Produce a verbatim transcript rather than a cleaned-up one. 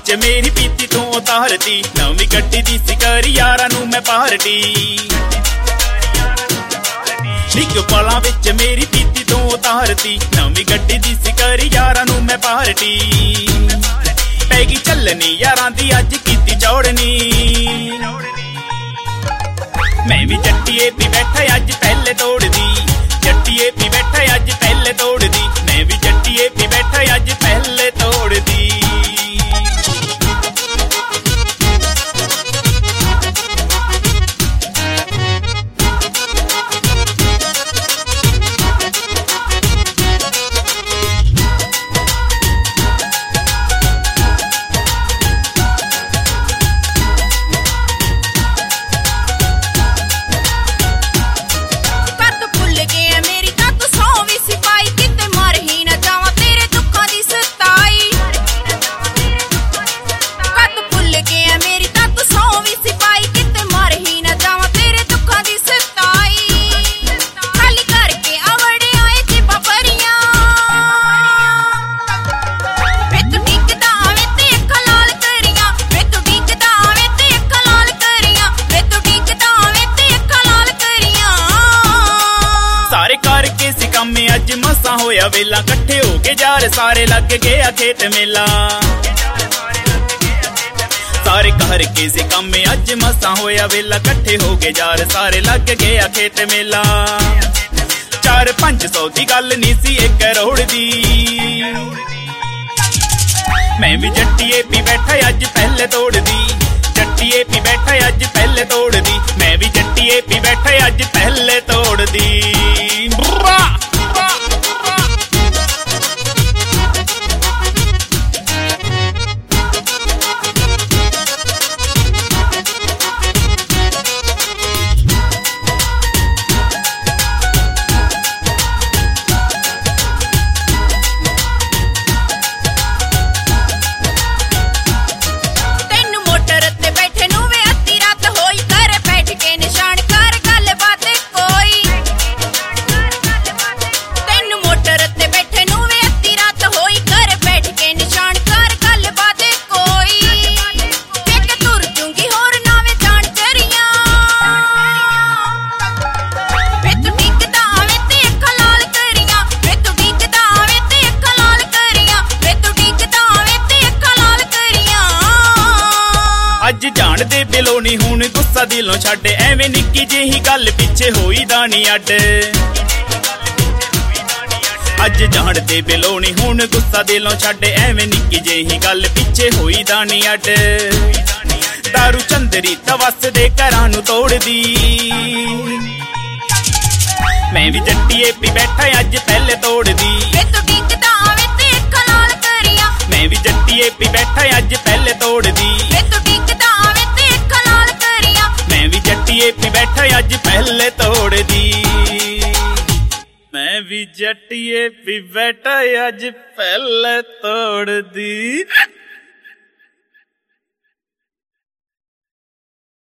विच मेरी पीती तू उतारती, नवी गड्डी दी सिकर यारां नूं मैं पार्टी। इक पलां विच मेरी पीती तू उतारती, नवी गड्डी दी सिकर यारां नूं मैं पार्टी। पैगी चलनी यारां दी अज कीती चौड़नी, मैं भी जट्टिए पी बैठा अज पहले तोड़ दी। जट्टिए पी बैठा अज पहले तोड़ दी, मैं भी जट्टिए पी बैठा अज पहले तोड़ दी। अज मसा होया वेला, कट्ठे हो के जार सारे लग गया खेत मेला। सारे घर के से कम अज मसा होया वेला, कट्ठे हो के जार सारे लग गया खेत मेला। चार पंज सौ दी गल नी सी एक करोड़ दी, मैं भी जट्टिए पी बैठा अज पहले तोड़ दी। जट्टिए पी बैठा अज पहले तोड़ दी, मैं भी जट्टिए पी बैठा अज पहले तोड़ दी। अज जान दे बिलों नी हुण गुस्सा दिलों छड्ड, एवें निक्की जेही गल पिछे होई दा नी अड्ड। अज जान दे बिलों नी हुण गुस्सा दिलों छड्ड, एवें निक्की जेही गल पिछे होई दा नी अड्ड। दारू चंदरी तवस दे घरां नूं तोड़ दी, मैं भी जट्टिए पी बैठा अज पहले तोड़ दी। मैं भी जट्टिए पी बैठा अज पहले तोड़ दी। मैं भी जट्टिए पी बैठा अज पहले तोड़ दी। मैं भी जट्टिए पी बैठा अज पहले तोड़ दी।